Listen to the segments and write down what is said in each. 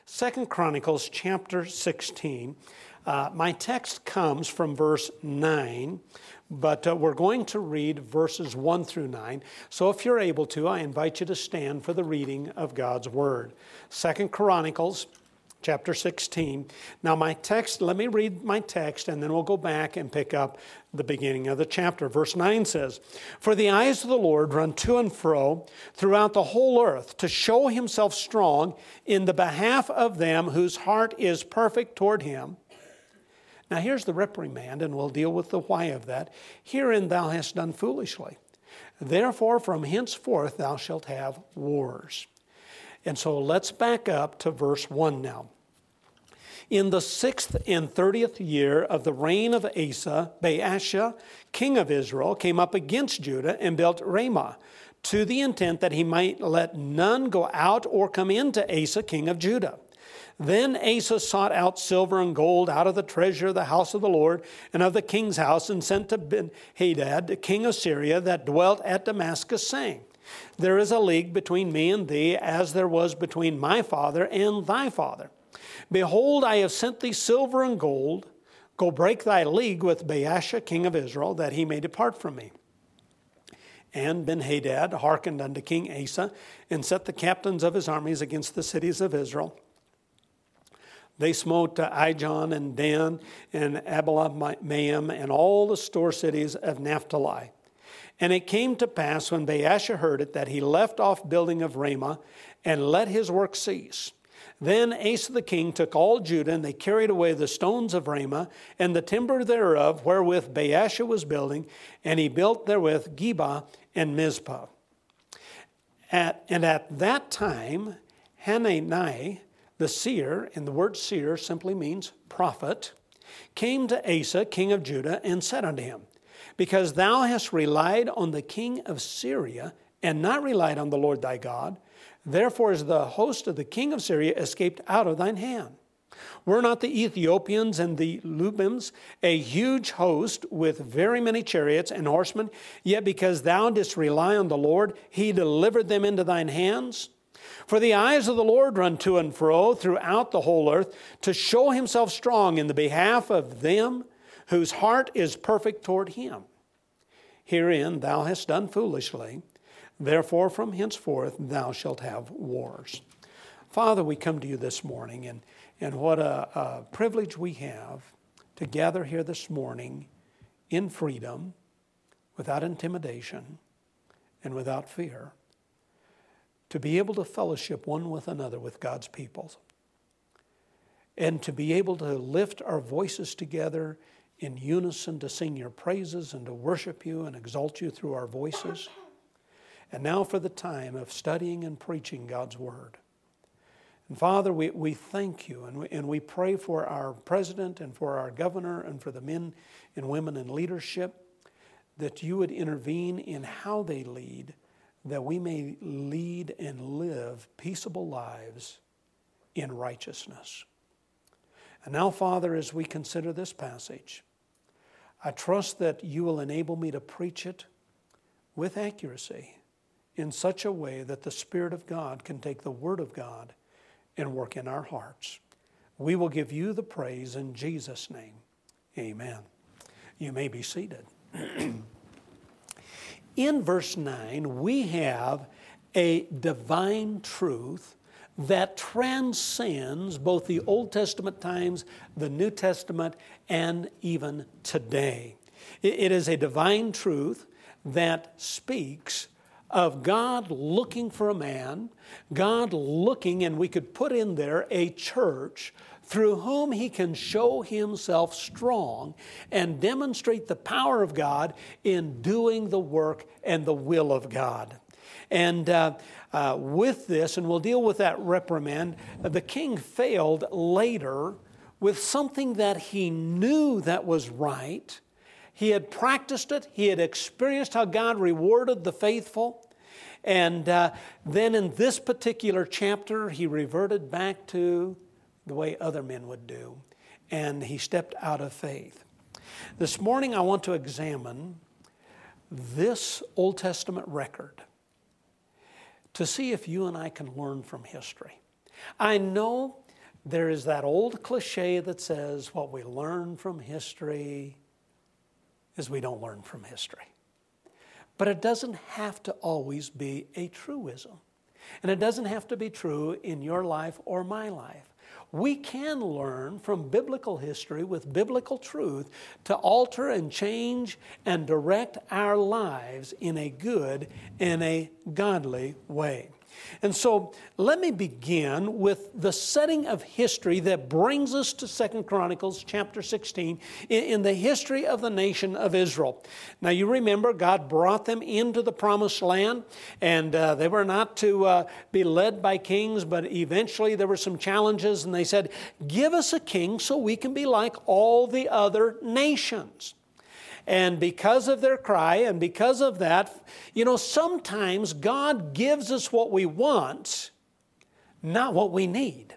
2 Chronicles chapter 16. My text comes from verse 9, but we're going to read verses 1 through 9. So if you're able to, I invite you to stand for the reading of God's Word. 2 Chronicles chapter 16. Now my text, let me read my text and then we'll go back and pick up the beginning of the chapter. Verse 9 says, "For the eyes of the Lord run to and fro throughout the whole earth to show himself strong in the behalf of them whose heart is perfect toward him." Now here's the reprimand, and we'll deal with the why of that. "Herein thou hast done foolishly. Therefore from henceforth thou shalt have wars." And so let's back up to verse 1 now. "In the 6th and 30th year of the reign of Asa, Baasha, king of Israel, came up against Judah and built Ramah, to the intent that he might let none go out or come into Asa, king of Judah. Then Asa sought out silver and gold out of the treasure of the house of the Lord and of the king's house, and sent to Ben-Hadad, king of Syria, that dwelt at Damascus, saying, There is a league between me and thee, as there was between my father and thy father. Behold, I have sent thee silver and gold. Go break thy league with Baasha, king of Israel, that he may depart from me. And Ben-Hadad hearkened unto King Asa, and set the captains of his armies against the cities of Israel. They smote Ijon and Dan and Abel-maim and all the store cities of Naphtali. And it came to pass, when Baasha heard it, that he left off building of Ramah, and let his work cease. Then Asa the king took all Judah, and they carried away the stones of Ramah, and the timber thereof, wherewith Baasha was building, and he built therewith Geba and Mizpah. And at that time, Hanani, the seer, and the word seer simply means prophet, came to Asa, king of Judah, and said unto him, Because thou hast relied on the king of Syria, and not relied on the Lord thy God, therefore is the host of the king of Syria escaped out of thine hand. Were not the Ethiopians and the Lubims a huge host with very many chariots and horsemen? Yet because thou didst rely on the Lord, he delivered them into thine hands. For the eyes of the Lord run to and fro throughout the whole earth, to show himself strong in the behalf of them whose heart is perfect toward him. Herein thou hast done foolishly. Therefore from henceforth thou shalt have wars." Father, we come to you this morning, and what a privilege we have to gather here this morning in freedom, without intimidation, and without fear, to be able to fellowship one with another with God's people, and to be able to lift our voices together in unison to sing your praises and to worship you and exalt you through our voices. And now for the time of studying and preaching God's Word. And Father, we thank you, and we pray for our president and for our governor and for the men and women in leadership, that you would intervene in how they lead, that we may lead and live peaceable lives in righteousness. And now, Father, as we consider this passage, I trust that you will enable me to preach it with accuracy in such a way that the Spirit of God can take the Word of God and work in our hearts. We will give you the praise in Jesus' name. Amen. You may be seated. In verse 9, we have a divine truth that transcends both the Old Testament times, the New Testament, and even today. It is a divine truth that speaks of God looking for a man, God looking, and we could put in there a church through whom he can show himself strong and demonstrate the power of God in doing the work and the will of God. And with this, and we'll deal with that reprimand, the king failed later with something that he knew that was right. He had practiced it. He had experienced how God rewarded the faithful. And then in this particular chapter, he reverted back to the way other men would do. And he stepped out of faith. This morning, I want to examine this Old Testament record to see if you and I can learn from history. I know There is that old cliche that says what we learn from history is we don't learn from history. But it doesn't have to always be a truism. And it doesn't have to be true in your life or my life. We can learn from biblical history with biblical truth to alter and change and direct our lives in a good and a godly way. And so let me begin with the setting of history that brings us to 2 Chronicles chapter 16 in the history of the nation of Israel. Now you remember God brought them into the promised land, and they were not to be led by kings, but eventually there were some challenges, and they said, give us a king so we can be like all the other nations. And because of their cry and because of that, sometimes God gives us what we want, not what we need.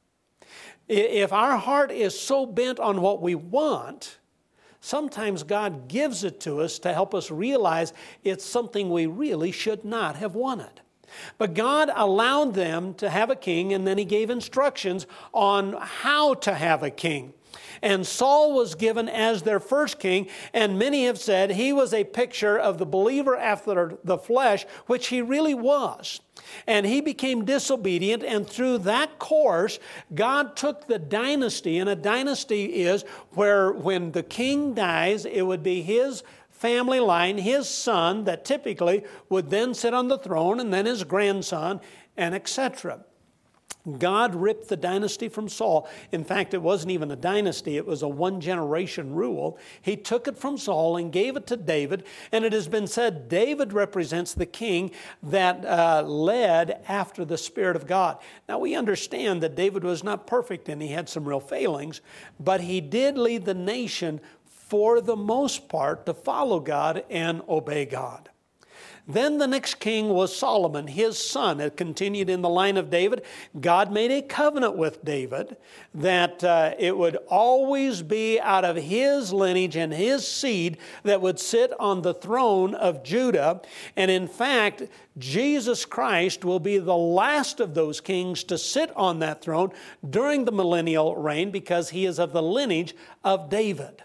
If our heart is so bent on what we want, sometimes God gives it to us to help us realize it's something we really should not have wanted. But God allowed them to have a king, and then He gave instructions on how to have a king. And Saul was given as their first king, and many have said he was a picture of the believer after the flesh, which he really was. And he became disobedient, and through that course, God took the dynasty, and a dynasty is where when the king dies, it would be his family line, his son, that typically would then sit on the throne, and then his grandson, and etc. God ripped the dynasty from Saul. In fact, it wasn't even a dynasty. It was a one-generation rule. He took it from Saul and gave it to David. And it has been said David represents the king that led after the Spirit of God. Now, we understand that David was not perfect and he had some real failings, but he did lead the nation for the most part to follow God and obey God. Then the next king was Solomon, his son. It continued in the line of David. God made a covenant with David that it would always be out of his lineage and his seed that would sit on the throne of Judah. And in fact, Jesus Christ will be the last of those kings to sit on that throne during the millennial reign because he is of the lineage of David.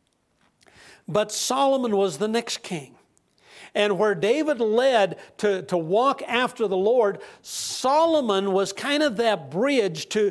But Solomon was the next king. And where David led to walk after the Lord, Solomon was kind of that bridge to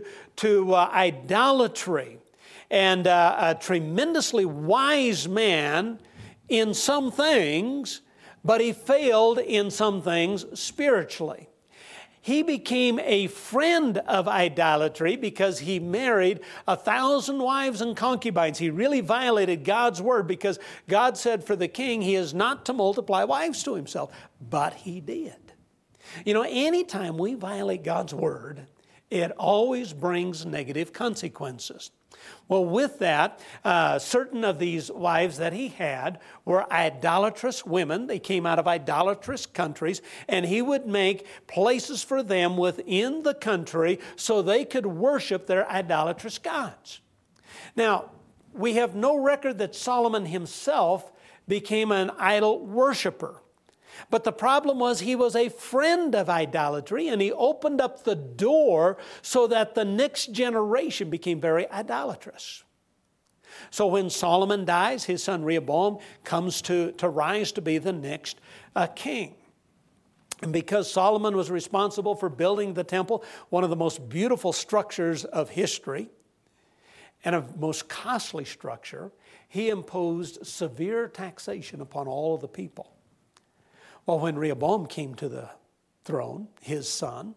idolatry. And a tremendously wise man in some things, but he failed in some things spiritually. He became a friend of idolatry because he married 1,000 wives and concubines. He really violated God's word because God said for the king, he is not to multiply wives to himself. But he did. Anytime we violate God's word, it always brings negative consequences. Well, with that, certain of these wives that he had were idolatrous women. They came out of idolatrous countries, and he would make places for them within the country so they could worship their idolatrous gods. Now, we have no record that Solomon himself became an idol worshiper. But the problem was he was a friend of idolatry, and he opened up the door so that the next generation became very idolatrous. So when Solomon dies, his son Rehoboam comes to rise to be the next king. And because Solomon was responsible for building the temple, one of the most beautiful structures of history, and a most costly structure, he imposed severe taxation upon all of the people. Well, when Rehoboam came to the throne, his son,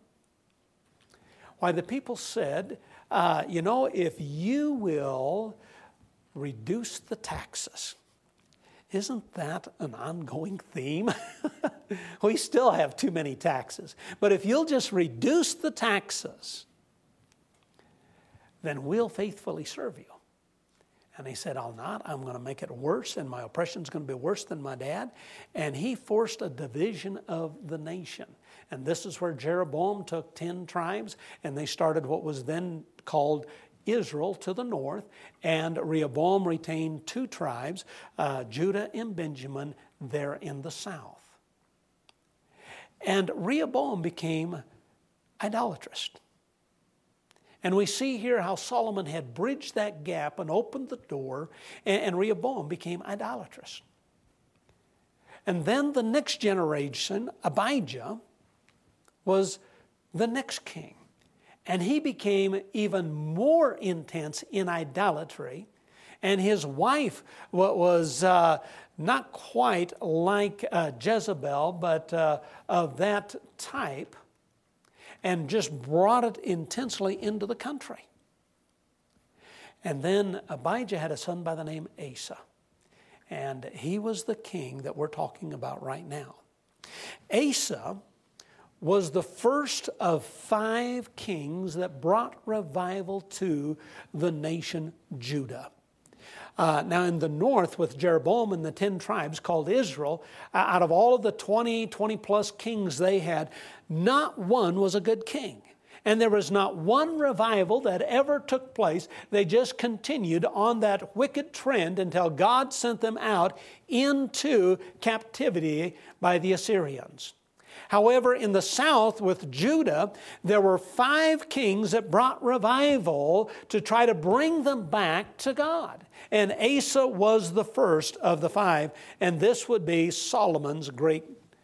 the people said, if you will reduce the taxes, isn't that an ongoing theme? We still have too many taxes. But if you'll just reduce the taxes, then we'll faithfully serve you. And he said, I'll not. I'm going to make it worse, and my oppression's going to be worse than my dad. And he forced a division of the nation. And this is where Jeroboam took 10 tribes, and they started what was then called Israel to the north. And Rehoboam retained 2 tribes, Judah and Benjamin, there in the south. And Rehoboam became idolatrous. And we see here how Solomon had bridged that gap and opened the door, and Rehoboam became idolatrous. And then the next generation, Abijah, was the next king. And he became even more intense in idolatry. And his wife was not quite like Jezebel, but of that type, and just brought it intensely into the country. And then Abijah had a son by the name Asa. And he was the king that we're talking about right now. Asa was the first of 5 kings that brought revival to the nation Judah. Now in the north with Jeroboam and the 10 tribes called Israel, out of all of the 20 plus kings they had, not one was a good king. And there was not one revival that ever took place. They just continued on that wicked trend until God sent them out into captivity by the Assyrians. However, in the south with Judah, there were 5 kings that brought revival to try to bring them back to God. And Asa was the first of the 5, and this would be Solomon's great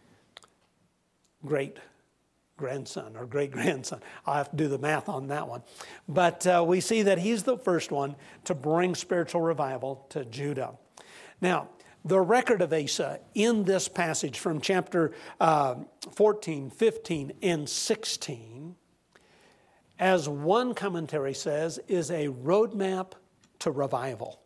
grandson or great-grandson. I'll have to do the math on that one. But we see that he's the first one to bring spiritual revival to Judah. Now, the record of Asa in this passage from chapter 14, 15, and 16, as one commentary says, is a roadmap to revival.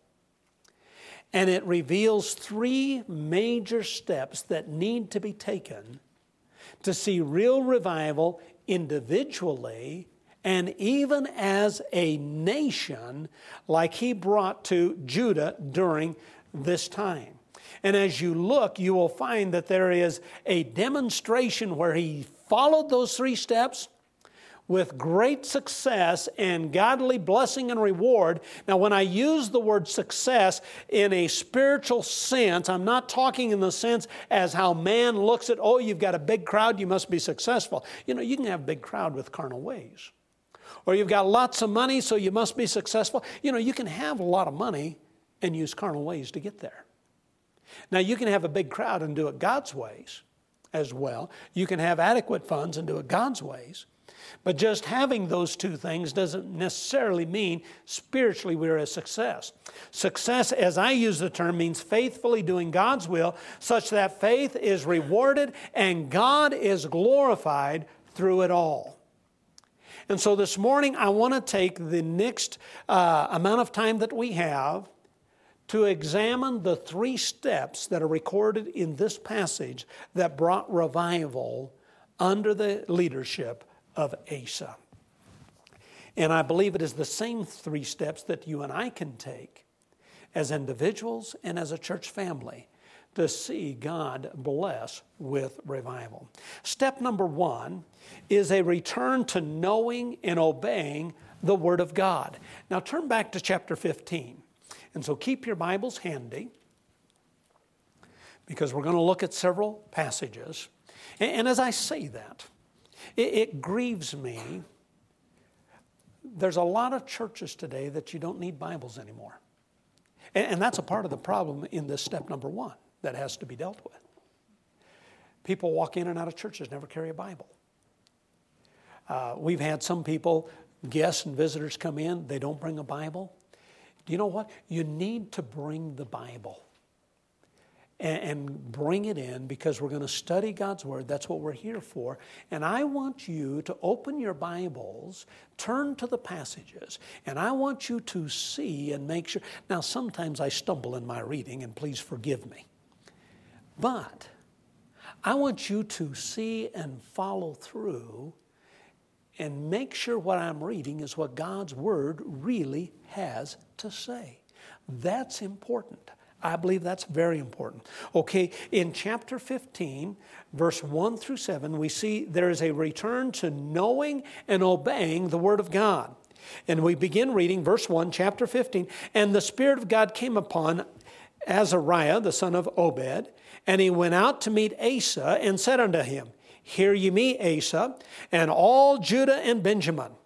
And it reveals 3 major steps that need to be taken to see real revival individually and even as a nation like he brought to Judah during this time. And as you look, you will find that there is a demonstration where he followed those 3 steps with great success and godly blessing and reward. Now, when I use the word success in a spiritual sense, I'm not talking in the sense as how man looks at, oh, you've got a big crowd, you must be successful. You know, you can have a big crowd with carnal ways. Or you've got lots of money, so you must be successful. You know, you can have a lot of money and use carnal ways to get there. Now, you can have a big crowd and do it God's ways as well. You can have adequate funds and do it God's ways. But just having those 2 things doesn't necessarily mean spiritually we're a success. Success, as I use the term, means faithfully doing God's will such that faith is rewarded and God is glorified through it all. And so this morning I want to take the next amount of time that we have to examine the 3 steps that are recorded in this passage that brought revival under the leadership of Asa. And I believe it is the same 3 steps that you and I can take as individuals and as a church family to see God bless with revival. Step number 1 is a return to knowing and obeying the Word of God. Now turn back to chapter 15. And so keep your Bibles handy because we're going to look at several passages. And as I say that, it grieves me. There's a lot of churches today that you don't need Bibles anymore. And that's a part of the problem in this step number 1 that has to be dealt with. People walk in and out of churches, never carry a Bible. We've had some people, guests and visitors come in, they don't bring a Bible. Do you know what? You need to bring the Bible and bring it in because we're going to study God's Word. That's what we're here for. And I want you to open your Bibles, turn to the passages, and I want you to see and make sure. Now, sometimes I stumble in my reading, and please forgive me. But I want you to see and follow through and make sure what I'm reading is what God's Word really has to say. That's important. I believe that's very important. Okay, in chapter 15, verse 1 through 7, we see there is a return to knowing and obeying the Word of God. And we begin reading verse 1, chapter 15. And the Spirit of God came upon Azariah, the son of Obed, and he went out to meet Asa and said unto him, Hear ye me, Asa, and all Judah and Benjamin.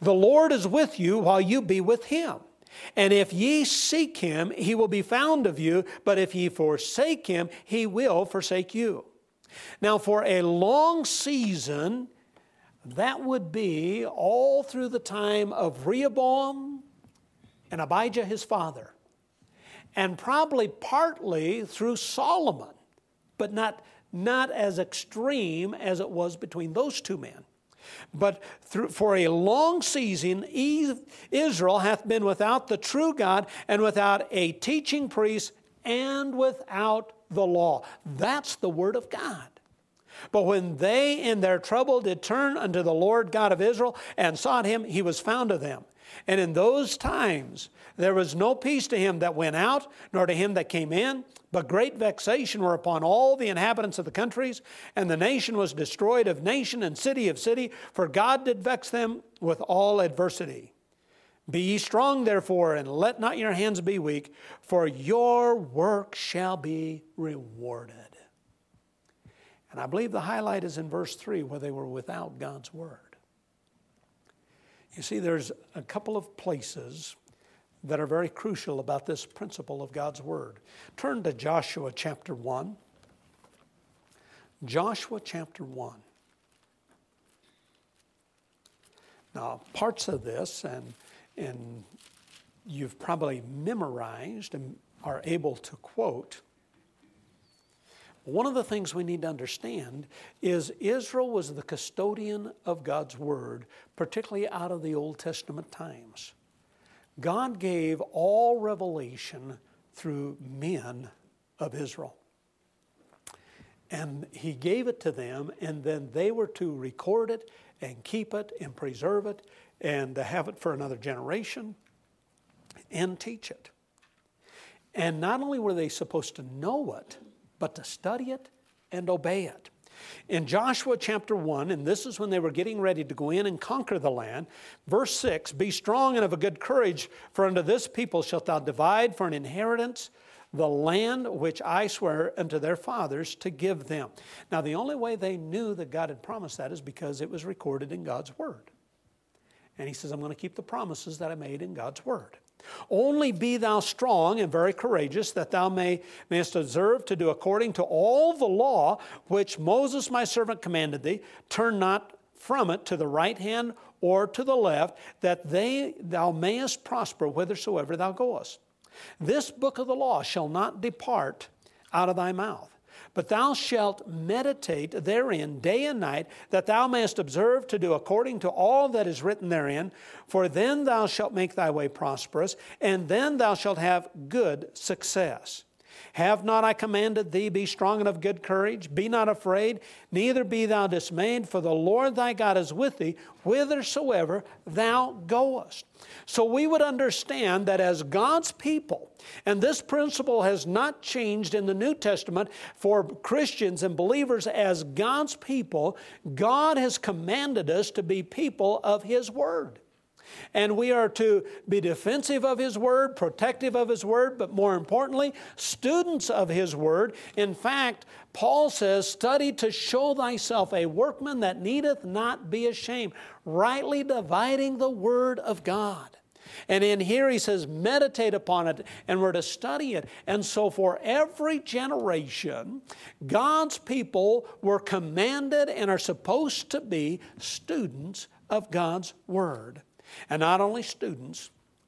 The Lord is with you while you be with him. And if ye seek him, he will be found of you. But if ye forsake him, he will forsake you. Now, for a long season, that would be all through the time of Rehoboam and Abijah his father, and probably partly through Solomon, but not as extreme as it was between those two men. But for a long season, Israel hath been without the true God, and without a teaching priest, and without the law. That's the word of God. But when they in their trouble did turn unto the Lord God of Israel, and sought him, he was found of them. And in those times there was no peace to him that went out, nor to him that came in, but great vexation were upon all the inhabitants of the countries, and the nation was destroyed of nation and city of city, for God did vex them with all adversity. Be ye strong therefore, and let not your hands be weak, for your work shall be rewarded. And I believe the highlight is in verse 3, where they were without God's word. You see, there's a couple of places that are very crucial about this principle of God's word. Turn to Joshua chapter 1. Joshua chapter 1. Now, parts of this, and you've probably memorized and are able to quote. One of the things we need to understand is Israel was the custodian of God's word, particularly out of the Old Testament times. God gave all revelation through men of Israel. And he gave it to them, and then they were to record it and keep it and preserve it and to have it for another generation and teach it. And not only were they supposed to know it, but to study it and obey it. In Joshua chapter 1, and this is when they were getting ready to go in and conquer the land, verse 6, Be strong and of a good courage, for unto this people shalt thou divide for an inheritance the land which I swear unto their fathers to give them. Now, the only way they knew that God had promised that is because it was recorded in God's word. And he says, I'm going to keep the promises that I made in God's word. Only be thou strong and very courageous, that thou mayest observe to do according to all the law which Moses my servant commanded thee. Turn not from it to the right hand or to the left, that thou mayest prosper whithersoever thou goest. This book of the law shall not depart out of thy mouth, but thou shalt meditate therein day and night, that thou mayest observe to do according to all that is written therein. For then thou shalt make thy way prosperous, and then thou shalt have good success. Have not I commanded thee, be strong and of good courage? Be not afraid, neither be thou dismayed, for the Lord thy God is with thee, whithersoever thou goest. So we would understand that as God's people, and this principle has not changed in the New Testament for Christians and believers, as God's people, God has commanded us to be people of His Word. And we are to be defensive of His Word, protective of His Word, but more importantly, students of His Word. In fact, Paul says, study to show thyself a workman that needeth not be ashamed, rightly dividing the Word of God. And in here he says, meditate upon it, and we're to study it. And so for every generation, God's people were commanded and are supposed to be students of God's Word. And not only students,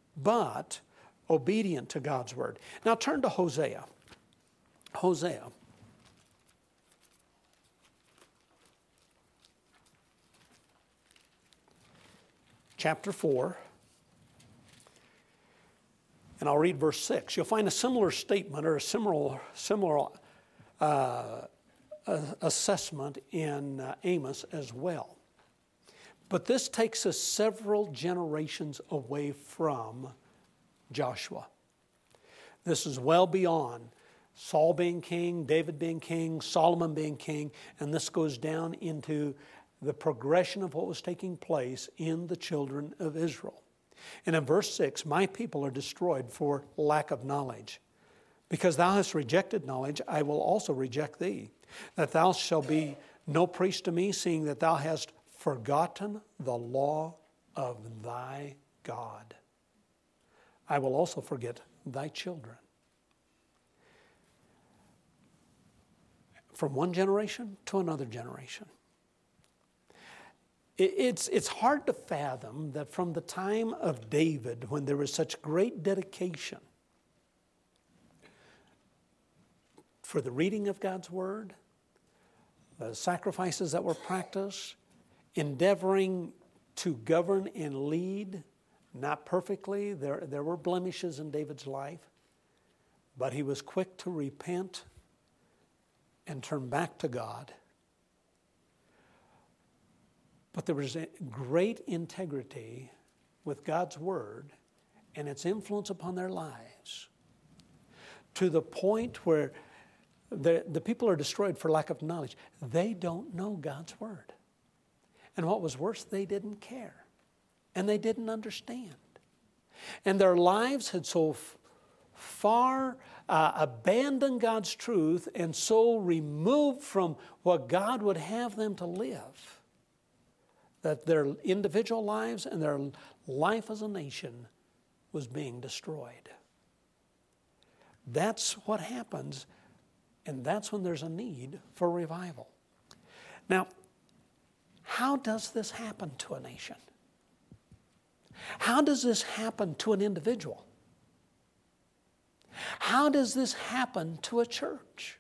but obedient to God's word. Now turn to Hosea. Hosea. Chapter 4. And I'll read verse 6. You'll find a similar statement or a similar assessment in Amos as well. But this takes us several generations away from Joshua. This is well beyond Saul being king, David being king, Solomon being king, and this goes down into the progression of what was taking place in the children of Israel. And in verse 6, my people are destroyed for lack of knowledge. Because thou hast rejected knowledge, I will also reject thee, that thou shalt be no priest to me, seeing that thou hast forgotten the law of thy God. I will also forget thy children. From one generation to another generation. It's hard to fathom that from the time of David, when there was such great dedication for the reading of God's Word, the sacrifices that were practiced, endeavoring to govern and lead, not perfectly. There were blemishes in David's life, but he was quick to repent and turn back to God. But there was a great integrity with God's Word and its influence upon their lives, to the point where the people are destroyed for lack of knowledge. They don't know God's Word. And what was worse, they didn't care. And they didn't understand. And their lives had so far abandoned God's truth and so removed from what God would have them to live, that their individual lives and their life as a nation was being destroyed. That's what happens, and that's when there's a need for revival. Now, how does this happen to a nation? How does this happen to an individual? How does this happen to a church?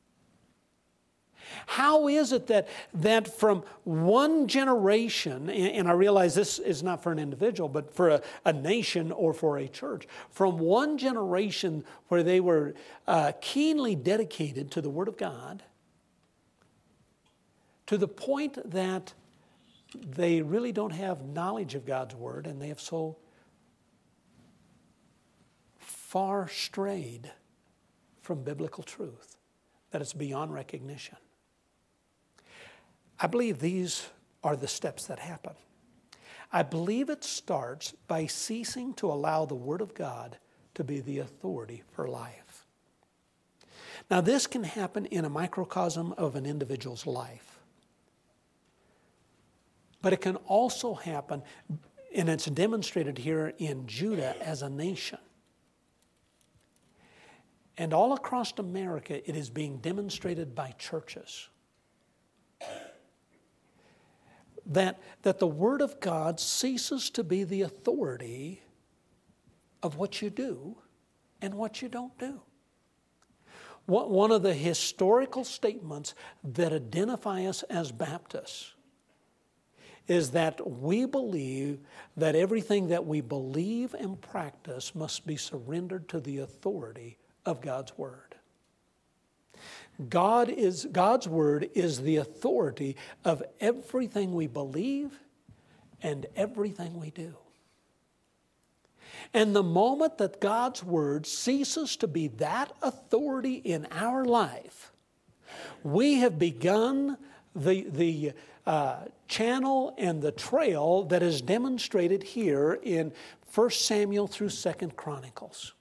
How is it that from one generation, and I realize this is not for an individual, but for a nation or for a church, from one generation where they were keenly dedicated to the Word of God, to the point that they really don't have knowledge of God's Word, and they have so far strayed from biblical truth that it's beyond recognition. I believe these are the steps that happen. I believe it starts by ceasing to allow the Word of God to be the authority for life. Now, this can happen in a microcosm of an individual's life. But it can also happen, and it's demonstrated here in Judah as a nation. And all across America, it is being demonstrated by churches. That the Word of God ceases to be the authority of what you do and what you don't do. One of the historical statements that identify us as Baptists is that we believe that everything that we believe and practice must be surrendered to the authority of God's Word. God's Word is the authority of everything we believe and everything we do. And the moment that God's Word ceases to be that authority in our life, we have begun the channel and the trail that is demonstrated here in 1 Samuel through 2 Chronicles.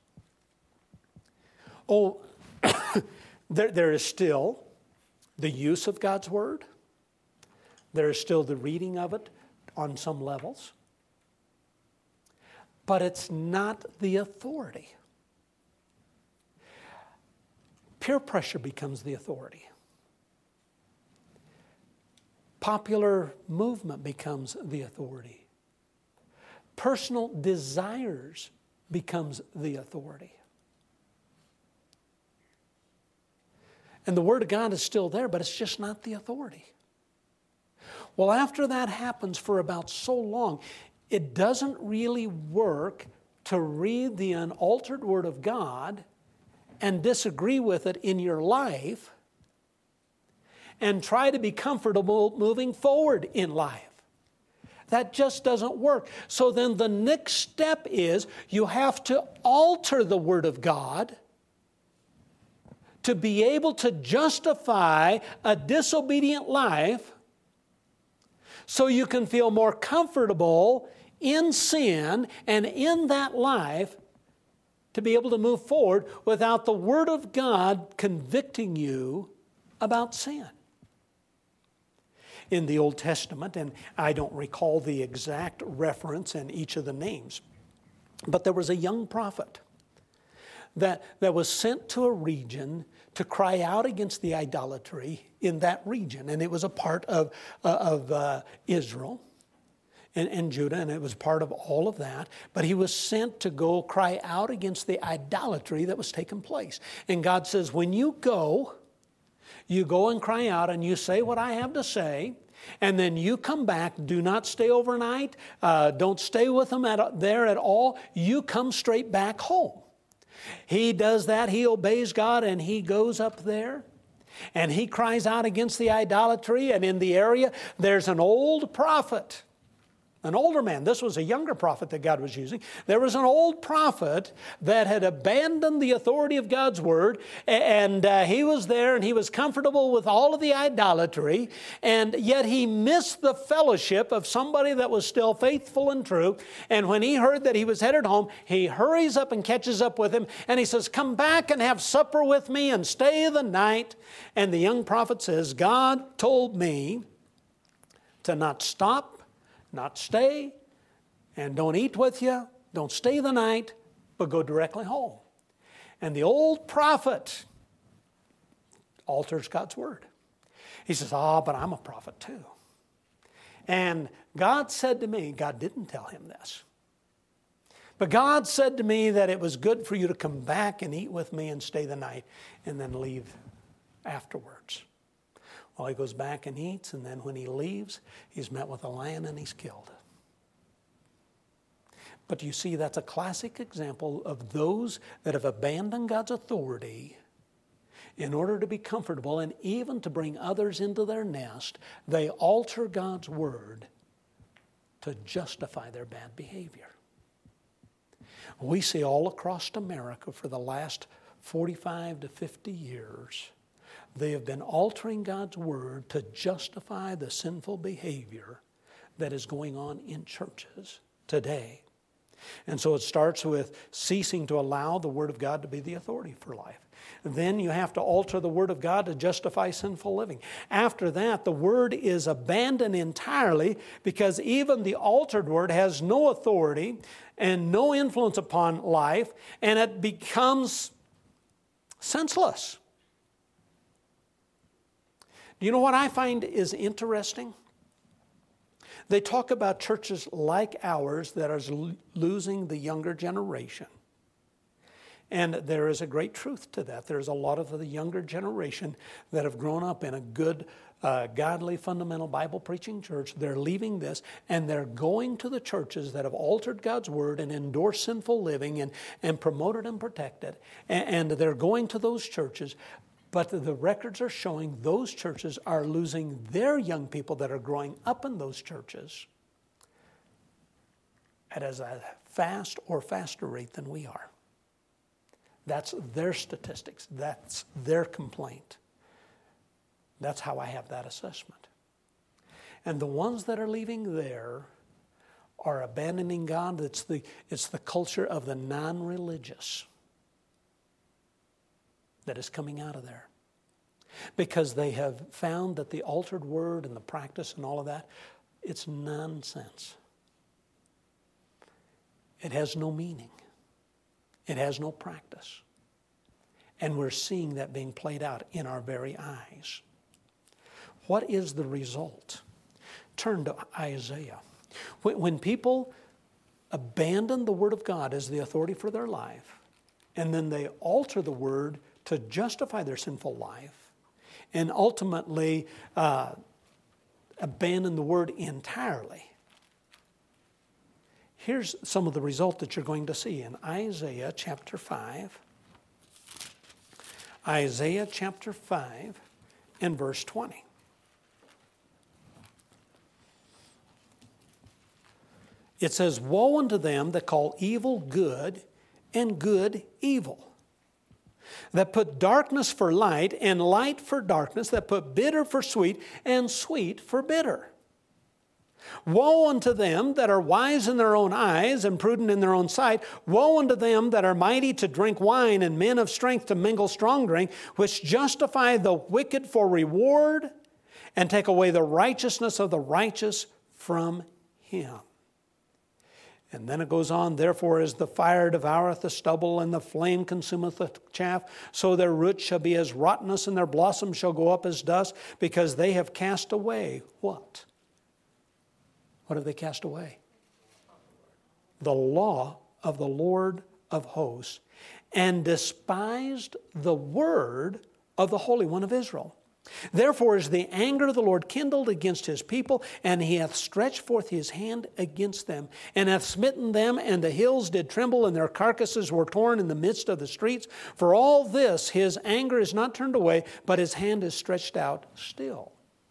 Oh, there is still the use of God's Word. There is still the reading of it on some levels. But it's not the authority. Peer pressure becomes the authority. Popular movement becomes the authority. Personal desires becomes the authority. And the Word of God is still there, but it's just not the authority. Well, after that happens for about so long, it doesn't really work to read the unaltered Word of God and disagree with it in your life and try to be comfortable moving forward in life. That just doesn't work. So then the next step is you have to alter the Word of God to be able to justify a disobedient life so you can feel more comfortable in sin and in that life to be able to move forward without the Word of God convicting you about sin. in the Old Testament, and I don't recall the exact reference in each of the names. But there was a young prophet that was sent to a region to cry out against the idolatry in that region. And it was a part of Israel and Judah, and it was part of all of that. But he was sent to go cry out against the idolatry that was taking place. And God says, when you go and cry out and you say what I have to say, and then you come back. Do not stay overnight. Don't stay with them there at all. You come straight back home. He does that. He obeys God, and he goes up there, and he cries out against the idolatry. And in the area, there's an old prophet, an older man. This was a younger prophet that God was using. There was an old prophet that had abandoned the authority of God's word, and he was there, and he was comfortable with all of the idolatry, and yet he missed the fellowship of somebody that was still faithful and true. And when he heard that he was headed home, he hurries up and catches up with him, and he says, come back and have supper with me and stay the night. And the young prophet says, God told me to not stop, not stay, and don't eat with you, don't stay the night, but go directly home. And the old prophet alters God's word. He says, but I'm a prophet too. And God said to me, God didn't tell him this, but God said to me that it was good for you to come back and eat with me and stay the night and then leave afterwards. Well, he goes back and eats, and then when he leaves, he's met with a lion and he's killed. But you see, that's a classic example of those that have abandoned God's authority in order to be comfortable and even to bring others into their nest. They alter God's word to justify their bad behavior. We see all across America for the last 45 to 50 years, they have been altering God's word to justify the sinful behavior that is going on in churches today. And so it starts with ceasing to allow the word of God to be the authority for life. Then you have to alter the word of God to justify sinful living. After that, the word is abandoned entirely because even the altered word has no authority and no influence upon life, and it becomes senseless. You know what I find is interesting? They talk about churches like ours that are losing the younger generation. And there is a great truth to that. There's a lot of the younger generation that have grown up in a good, godly, fundamental Bible-preaching church. They're leaving this, and they're going to the churches that have altered God's word and endorsed sinful living and promoted and protected. And they're going to those churches. But the records are showing those churches are losing their young people that are growing up in those churches at as a fast or faster rate than we are. That's their statistics. That's their complaint. That's how I have that assessment. And the ones that are leaving there are abandoning God. It's the culture of the non-religious that is coming out of there. Because they have found that the altered word and the practice and all of that, it's nonsense. It has no meaning. It has no practice. And we're seeing that being played out in our very eyes. What is the result? Turn to Isaiah. When people abandon the word of God as the authority for their life, and then they alter the word to justify their sinful life, and ultimately abandon the word entirely. Here's some of the result that you're going to see in Isaiah chapter 5. Isaiah chapter 5 and verse 20. It says, "Woe unto them that call evil good and good evil, that put darkness for light and light for darkness, that put bitter for sweet and sweet for bitter. Woe unto them that are wise in their own eyes and prudent in their own sight. Woe unto them that are mighty to drink wine and men of strength to mingle strong drink, which justify the wicked for reward and take away the righteousness of the righteous from him. And then it goes on, therefore as the fire devoureth the stubble, and the flame consumeth the chaff, so their roots shall be as rottenness, and their blossoms shall go up as dust, because they have cast away what? What have they cast away? The law of the Lord of hosts, and despised the word of the Holy One of Israel. Therefore is the anger of the Lord kindled against his people, and he hath stretched forth his hand against them, and hath smitten them, and the hills did tremble, and their carcasses were torn in the midst of the streets. For all this his anger is not turned away, but his hand is stretched out still.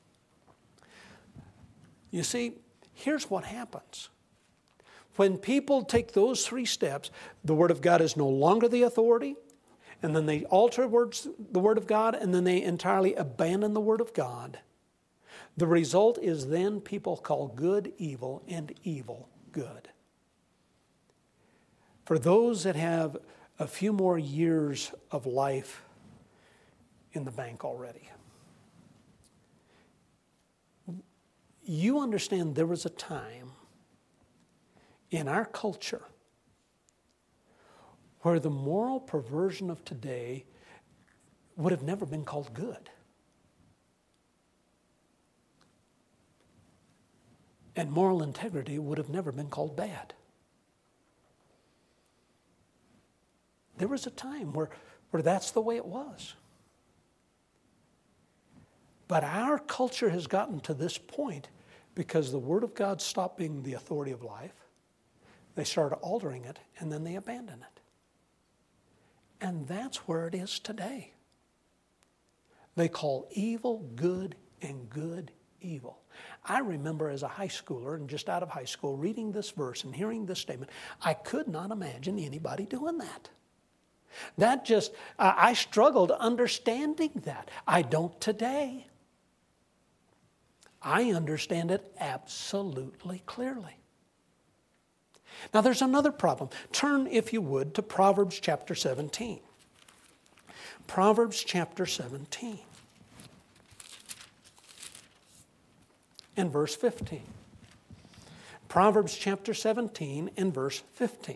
You see, here's what happens. When people take those 3 steps, the Word of God is no longer the authority, and then they alter the Word of God, and then they entirely abandon the Word of God. The result is then people call good evil and evil good. For those that have a few more years of life in the bank already, you understand there was a time in our culture where the moral perversion of today would have never been called good. And moral integrity would have never been called bad. There was a time where that's the way it was. But our culture has gotten to this point because the Word of God stopped being the authority of life. They started altering it, and then they abandoned it. And that's where it is today. They call evil good and good evil. I remember as a high schooler and just out of high school reading this verse and hearing this statement, I could not imagine anybody doing that. That just, I struggled understanding that. I don't today. I understand it absolutely clearly. Now there's another problem. Turn, if you would, to Proverbs chapter 17. Proverbs chapter 17. And verse 15. Proverbs chapter 17 and verse 15.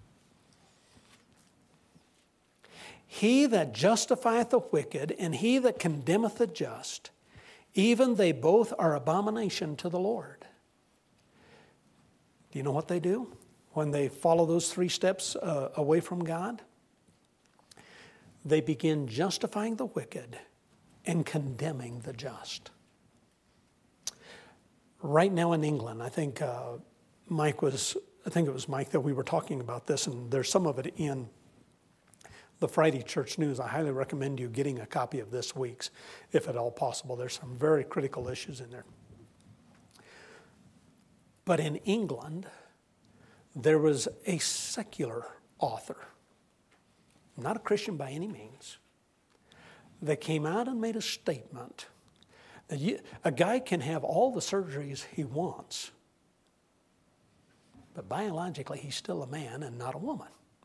He that justifieth the wicked, and he that condemneth the just, even they both are abomination to the Lord. Do you know what they do when they follow those 3 steps away from God? They begin justifying the wicked and condemning the just. Right now in England, I think it was Mike that we were talking about this, and there's some of it in the Friday Church News. I highly recommend you getting a copy of this week's, if at all possible. There's some very critical issues in there. But in England, there was a secular author, not a Christian by any means, that came out and made a statement that a guy can have all the surgeries he wants, but biologically he's still a man and not a woman.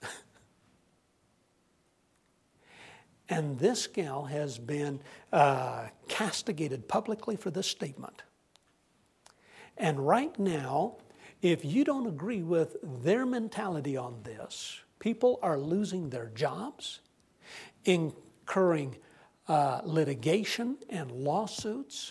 And this gal has been castigated publicly for this statement. And right now, if you don't agree with their mentality on this, people are losing their jobs, incurring litigation and lawsuits.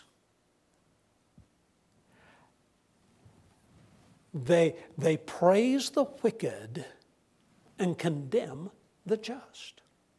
They praise the wicked and condemn the just.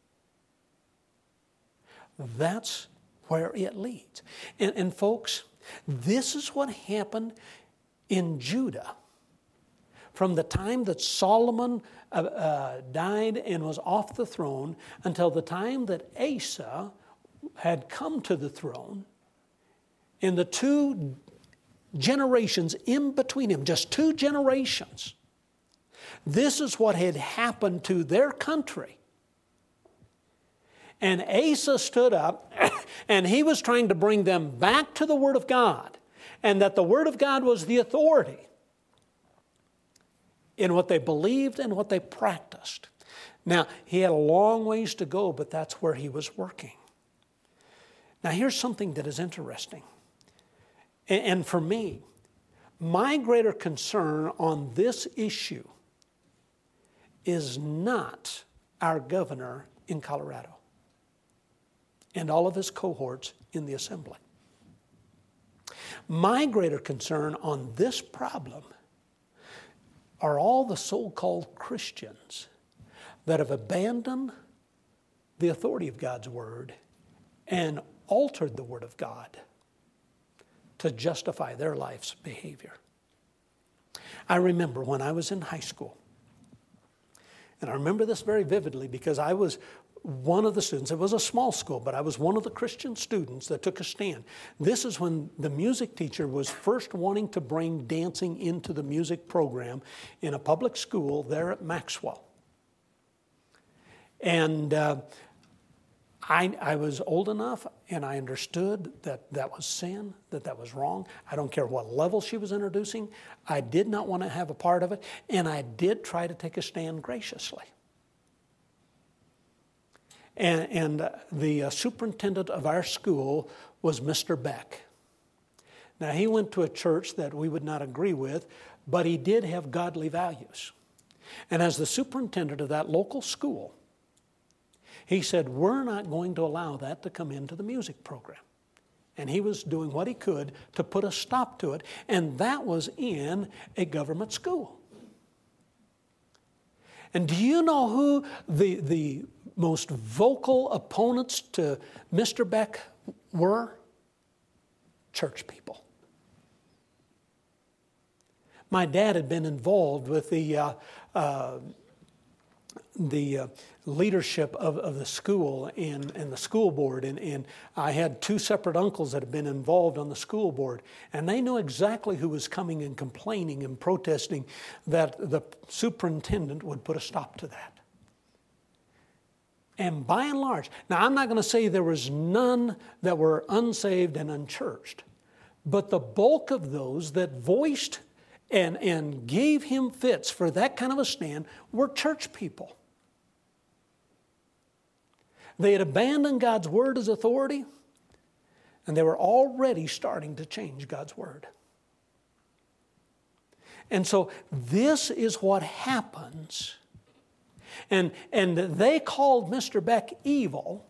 That's where it leads. And folks, this is what happened in Judah. From the time that Solomon died and was off the throne until the time that Asa had come to the throne, in the 2 generations in between him, just 2 generations, this is what had happened to their country. And Asa stood up and he was trying to bring them back to the Word of God, and that the Word of God was the authority in what they believed and what they practiced. Now, he had a long ways to go, but that's where he was working. Now, here's something that is interesting. And for me, my greater concern on this issue is not our governor in Colorado and all of his cohorts in the assembly. My greater concern on this problem are all the so-called Christians that have abandoned the authority of God's Word and altered the Word of God to justify their life's behavior. I remember when I was in high school, and I remember this very vividly because I was one of the students. It was a small school, but I was one of the Christian students that took a stand. This is when the music teacher was first wanting to bring dancing into the music program in a public school there at Maxwell. And I was old enough and I understood that that was sin, that that was wrong. I don't care what level she was introducing. I did not want to have a part of it, and I did try to take a stand graciously. And the superintendent of our school was Mr. Beck. Now, he went to a church that we would not agree with, but he did have godly values. And as the superintendent of that local school, he said, we're not going to allow that to come into the music program. And he was doing what he could to put a stop to it, and that was in a government school. And do you know who the most vocal opponents to Mr. Beck were? Church people. My dad had been involved with the leadership of the school and the school board. And I had two separate uncles that had been involved on the school board. And they knew exactly who was coming and complaining and protesting that the superintendent would put a stop to that. And by and large, now I'm not going to say there was none that were unsaved and unchurched, but the bulk of those that voiced and gave him fits for that kind of a stand were church people. They had abandoned God's Word as authority, and they were already starting to change God's Word. And so this is what happens. And they called Mr. Beck evil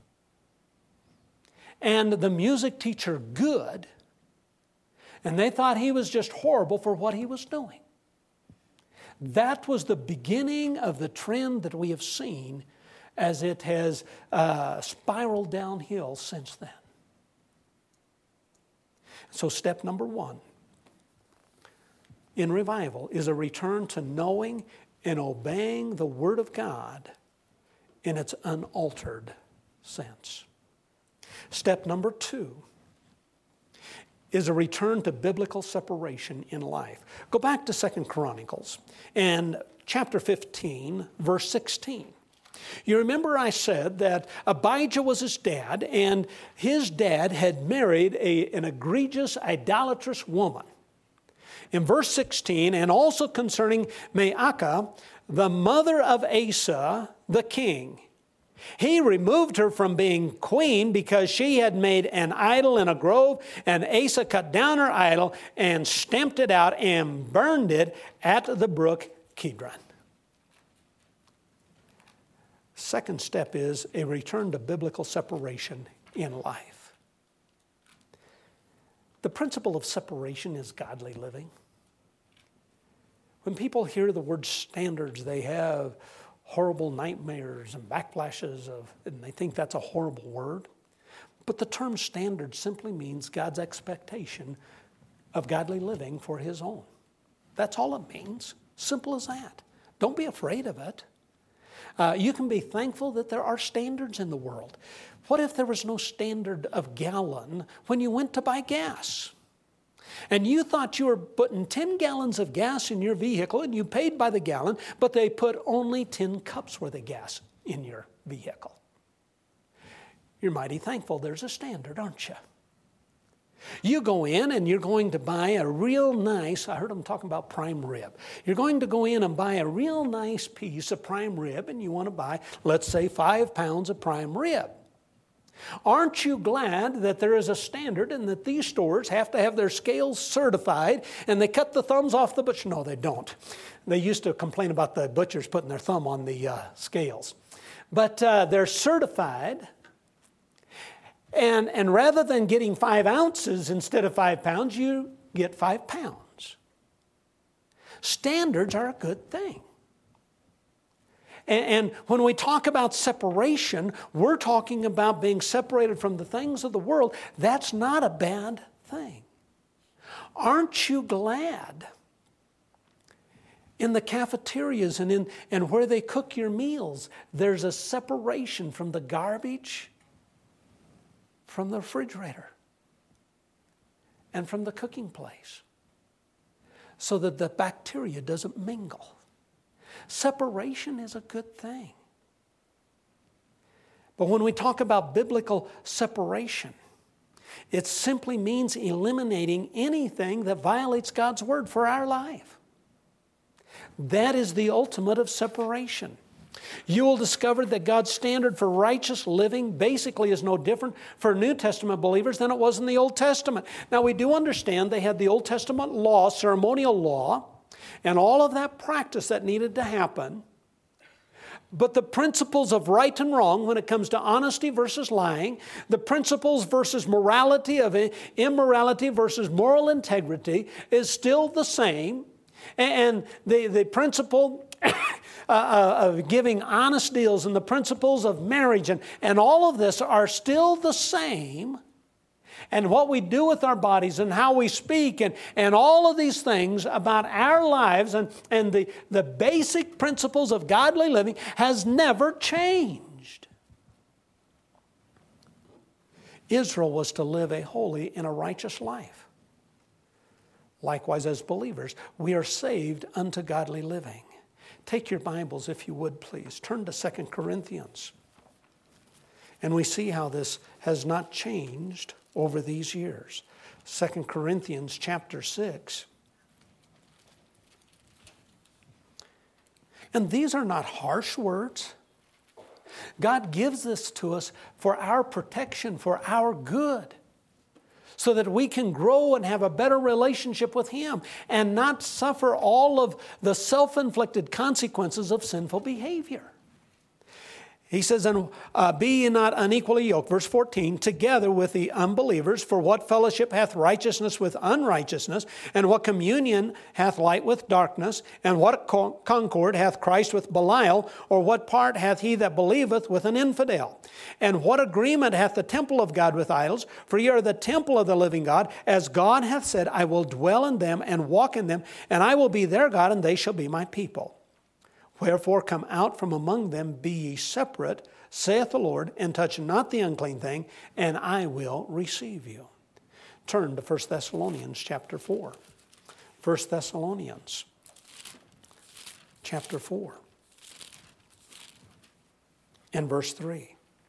and the music teacher good, and they thought he was just horrible for what he was doing. That was the beginning of the trend that we have seen as it has spiraled downhill since then. So step number one in revival is a return to knowing and obeying the Word of God in its unaltered sense. Step number two is a return to biblical separation in life. Go back to 2 Chronicles and chapter 15, verse 16. You remember I said that Abijah was his dad, and his dad had married an egregious, idolatrous woman. In verse 16, and also concerning Maacah, the mother of Asa, the king, he removed her from being queen because she had made an idol in a grove, and Asa cut down her idol and stamped it out and burned it at the brook Kidron. Second step is a return to biblical separation in life. The principle of separation is godly living. When people hear the word standards, they have horrible nightmares and backflashes and they think that's a horrible word. But the term standard simply means God's expectation of godly living for His own. That's all it means. Simple as that. Don't be afraid of it. You can be thankful that there are standards in the world. What if there was no standard of gallon when you went to buy gas? And you thought you were putting 10 gallons of gas in your vehicle and you paid by the gallon, but they put only 10 cups worth of gas in your vehicle. You're mighty thankful there's a standard, aren't you? You go in and you're going to buy a real nice, I heard them talking about prime rib. You're going to go in and buy a real nice piece of prime rib, and you want to buy, let's say, 5 pounds of prime rib. Aren't you glad that there is a standard and that these stores have to have their scales certified and they cut the thumbs off the butcher? No, they don't. They used to complain about the butchers putting their thumb on the scales. But they're certified. And rather than getting 5 ounces instead of 5 pounds, you get 5 pounds. Standards are a good thing. And when we talk about separation, we're talking about being separated from the things of the world. That's not a bad thing. Aren't you glad in the cafeterias and where they cook your meals, there's a separation from the garbage, from the refrigerator, and from the cooking place, so that the bacteria doesn't mingle? Separation is a good thing. But when we talk about biblical separation, it simply means eliminating anything that violates God's word for our life. That is the ultimate of separation. You will discover that God's standard for righteous living basically is no different for New Testament believers than it was in the Old Testament. Now, we do understand they had the Old Testament law, ceremonial law, and all of that practice that needed to happen. But the principles of right and wrong when it comes to honesty versus lying, the principles versus morality of immorality versus moral integrity is still the same. And the principle of giving honest deals and the principles of marriage and all of this are still the same. And what we do with our bodies and how we speak and all of these things about our lives and the basic principles of godly living has never changed. Israel was to live a holy and a righteous life. Likewise, as believers, we are saved unto godly living. Take your Bibles, if you would, please. Turn to 2 Corinthians. And we see how this has not changed over these years. 2 Corinthians chapter 6. And these are not harsh words. God gives this to us for our protection, for our good, so that we can grow and have a better relationship with Him and not suffer all of the self-inflicted consequences of sinful behavior. He says, and be ye not unequally yoked, verse 14, together with the unbelievers, for what fellowship hath righteousness with unrighteousness, and what communion hath light with darkness, and what concord hath Christ with Belial, or what part hath he that believeth with an infidel? And what agreement hath the temple of God with idols? For ye are the temple of the living God, as God hath said, I will dwell in them and walk in them, and I will be their God, and they shall be my people. Wherefore come out from among them, be ye separate, saith the Lord, and touch not the unclean thing, and I will receive you. Turn to 1 Thessalonians chapter 4. 1 Thessalonians chapter 4 and verse 3.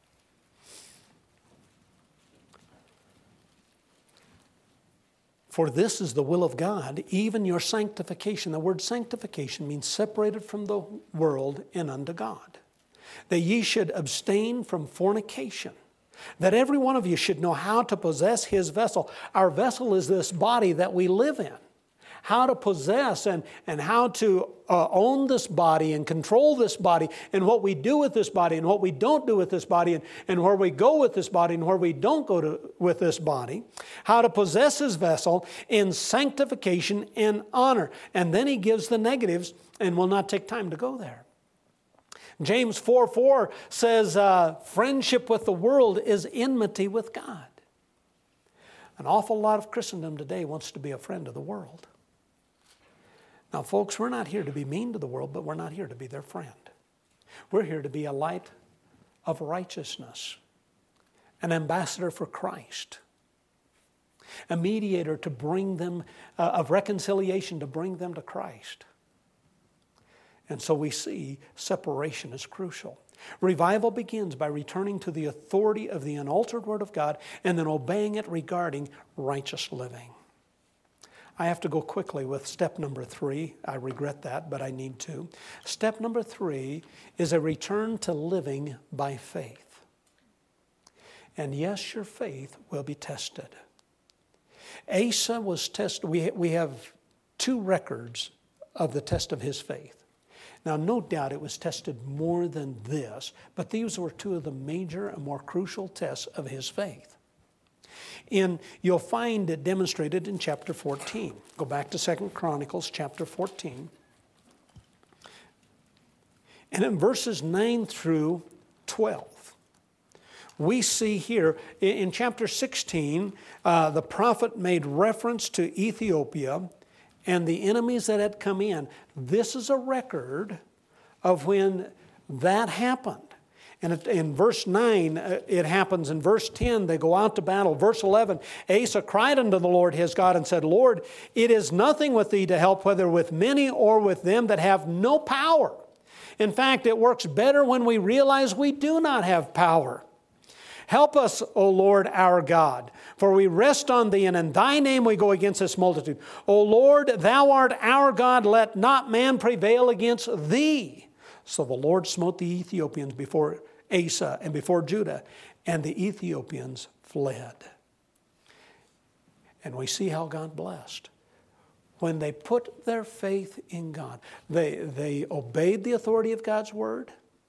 For this is the will of God, even your sanctification. The word sanctification means separated from the world and unto God. That ye should abstain from fornication. That every one of you should know how to possess his vessel. Our vessel is this body that we live in. How to possess and how to own this body and control this body and what we do with this body and what we don't do with this body and where we go with this body and where we don't go with this body. How to possess his vessel in sanctification and honor. And then he gives the negatives, and we'll not take time to go there. James 4:4 says, friendship with the world is enmity with God. An awful lot of Christendom today wants to be a friend of the world. Now, folks, we're not here to be mean to the world, but we're not here to be their friend. We're here to be a light of righteousness, an ambassador for Christ, a mediator to bring them, of reconciliation to bring them to Christ. And so we see separation is crucial. Revival begins by returning to the authority of the unaltered Word of God and then obeying it regarding righteous living. I have to go quickly with step number 3. I regret that, but I need to. Step number 3 is a return to living by faith. And yes, your faith will be tested. Asa was tested. We have two records of the test of his faith. Now, no doubt it was tested more than this, but these were two of the major and more crucial tests of his faith. You'll find it demonstrated in chapter 14. Go back to 2 Chronicles chapter 14. And in verses 9 through 12, we see here in chapter 16, the prophet made reference to Ethiopia and the enemies that had come in. This is a record of when that happened. And in verse 9, it happens. In verse 10, they go out to battle. Verse 11, Asa cried unto the Lord his God and said, Lord, it is nothing with thee to help, whether with many or with them that have no power. In fact, it works better when we realize we do not have power. Help us, O Lord our God, for we rest on thee, and in thy name we go against this multitude. O Lord, thou art our God, let not man prevail against thee. So the Lord smote the Ethiopians before Asa and before Judah, and the Ethiopians fled. And we see how God blessed. When they put their faith in God, they obeyed the authority of God's word.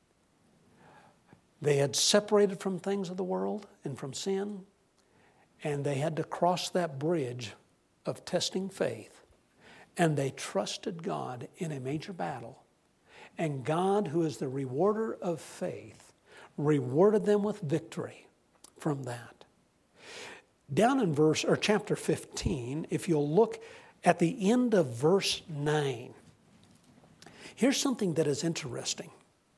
They had separated from things of the world and from sin, and they had to cross that bridge of testing faith. And they trusted God in a major battle. And God, who is the rewarder of faith, rewarded them with victory from that. Down in chapter 15, if you'll look at the end of verse 9, here's something that is interesting.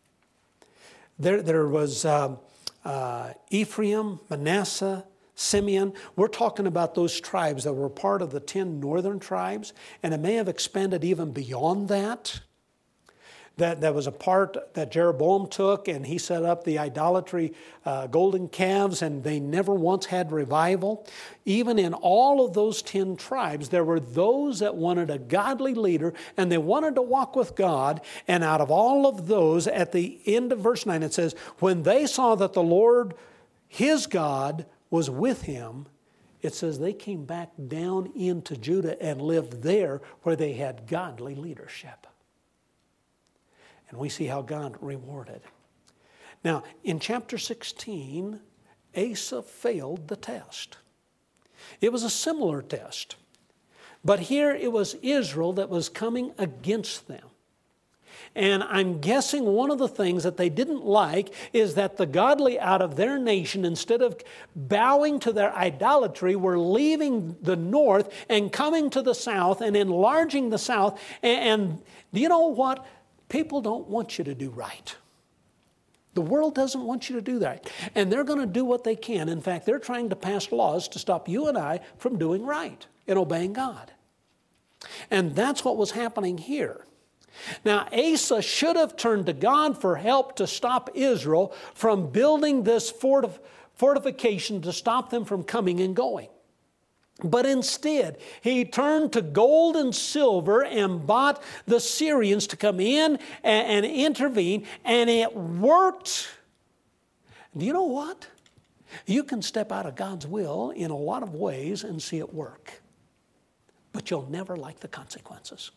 There was Ephraim, Manasseh, Simeon. We're talking about those tribes that were part of the 10 northern tribes, and it may have expanded even beyond that. That was a part that Jeroboam took, and he set up the idolatry golden calves, and they never once had revival. Even in all of those 10 tribes, there were those that wanted a godly leader, and they wanted to walk with God. And out of all of those, at the end of verse 9, it says, when they saw that the Lord, his God, was with him, it says they came back down into Judah and lived there where they had godly leadership. And we see how God rewarded. Now, in chapter 16, Asa failed the test. It was a similar test. But here it was Israel that was coming against them. And I'm guessing one of the things that they didn't like is that the godly out of their nation, instead of bowing to their idolatry, were leaving the north and coming to the south and enlarging the south. And do you know what? People don't want you to do right. The world doesn't want you to do that. And they're going to do what they can. In fact, they're trying to pass laws to stop you and I from doing right and obeying God. And that's what was happening here. Now, Asa should have turned to God for help to stop Israel from building this fortification to stop them from coming and going. But instead, he turned to gold and silver and bought the Syrians to come in and intervene, and it worked. Do you know what? You can step out of God's will in a lot of ways and see it work, but you'll never like the consequences.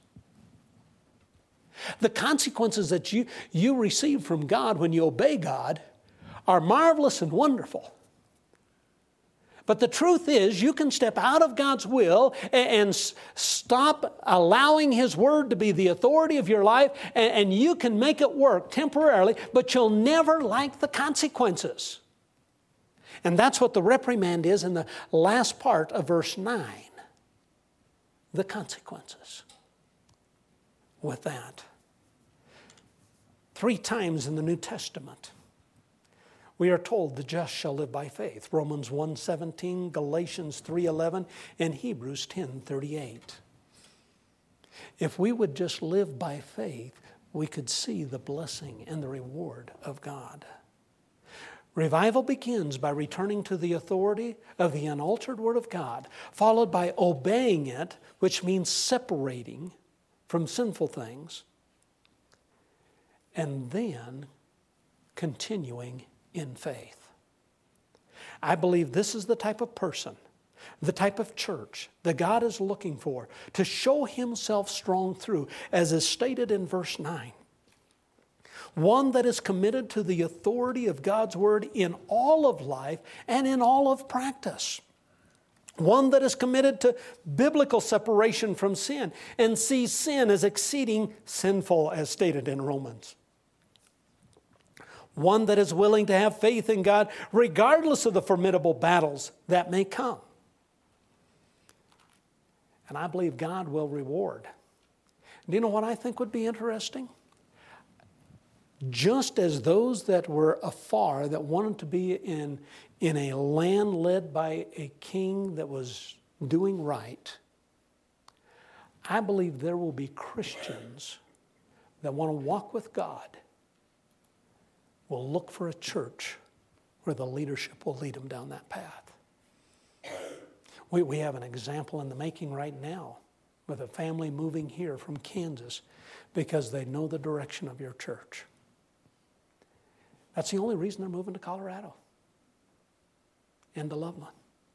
The consequences that you receive from God when you obey God are marvelous and wonderful. But the truth is, you can step out of God's will and stop allowing His Word to be the authority of your life, and you can make it work temporarily, but you'll never like the consequences. And that's what the reprimand is in the last part of verse 9. The consequences with that. 3 times in the New Testament, we are told the just shall live by faith. Romans 1:17, Galatians 3:11, and Hebrews 10:38. If we would just live by faith, we could see the blessing and the reward of God. Revival begins by returning to the authority of the unaltered Word of God, followed by obeying it, which means separating from sinful things, and then continuing in faith. I believe this is the type of person, the type of church that God is looking for to show Himself strong through, as is stated in verse 9. One that is committed to the authority of God's Word in all of life and in all of practice. One that is committed to biblical separation from sin and sees sin as exceeding sinful, as stated in Romans. One that is willing to have faith in God regardless of the formidable battles that may come. And I believe God will reward. Do you know what I think would be interesting? Just as those that were afar, that wanted to be in a land led by a king that was doing right, I believe there will be Christians that want to walk with God, will look for a church where the leadership will lead them down that path. We have an example in the making right now with a family moving here from Kansas because they know the direction of your church. That's the only reason they're moving to Colorado and to Loveland.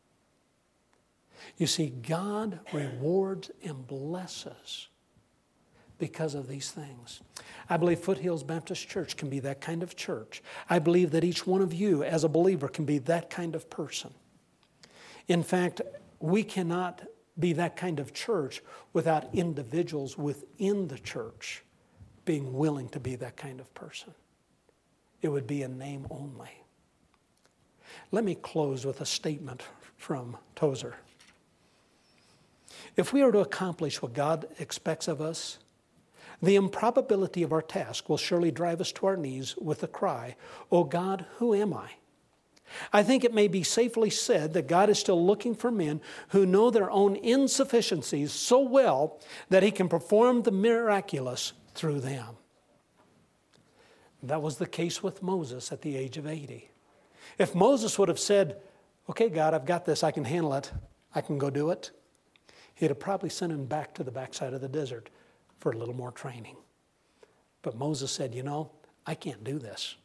You see, God rewards and blesses because of these things. I believe Foothills Baptist Church can be that kind of church. I believe that each one of you as a believer can be that kind of person. In fact, we cannot be that kind of church without individuals within the church being willing to be that kind of person. It would be a name only. Let me close with a statement from Tozer. If we are to accomplish what God expects of us, the improbability of our task will surely drive us to our knees with the cry, "O God, who am I?" I think it may be safely said that God is still looking for men who know their own insufficiencies so well that He can perform the miraculous through them. That was the case with Moses at the age of 80. If Moses would have said, "Okay, God, I've got this, I can handle it, I can go do it," He'd have probably sent him back to the backside of the desert for a little more training. But Moses said, "You know, I can't do this."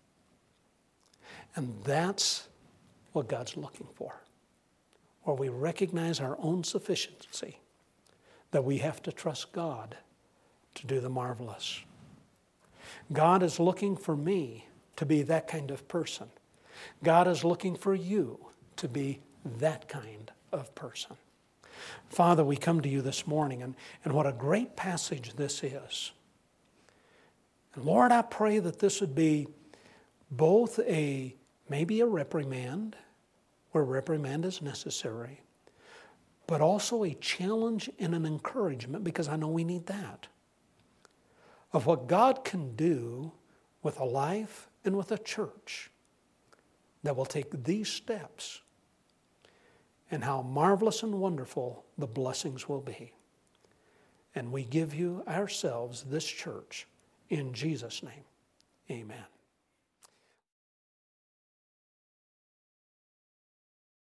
And that's what God's looking for, where we recognize our own sufficiency, that we have to trust God to do the marvelous. God is looking for me to be that kind of person. God is looking for you to be that kind of person. Father, we come to you this morning, and what a great passage this is. And Lord, I pray that this would be both maybe a reprimand, where reprimand is necessary, but also a challenge and an encouragement, because I know we need that, of what God can do with a life and with a church that will take these steps, and how marvelous and wonderful the blessings will be. And we give you ourselves, this church, in Jesus' name. Amen.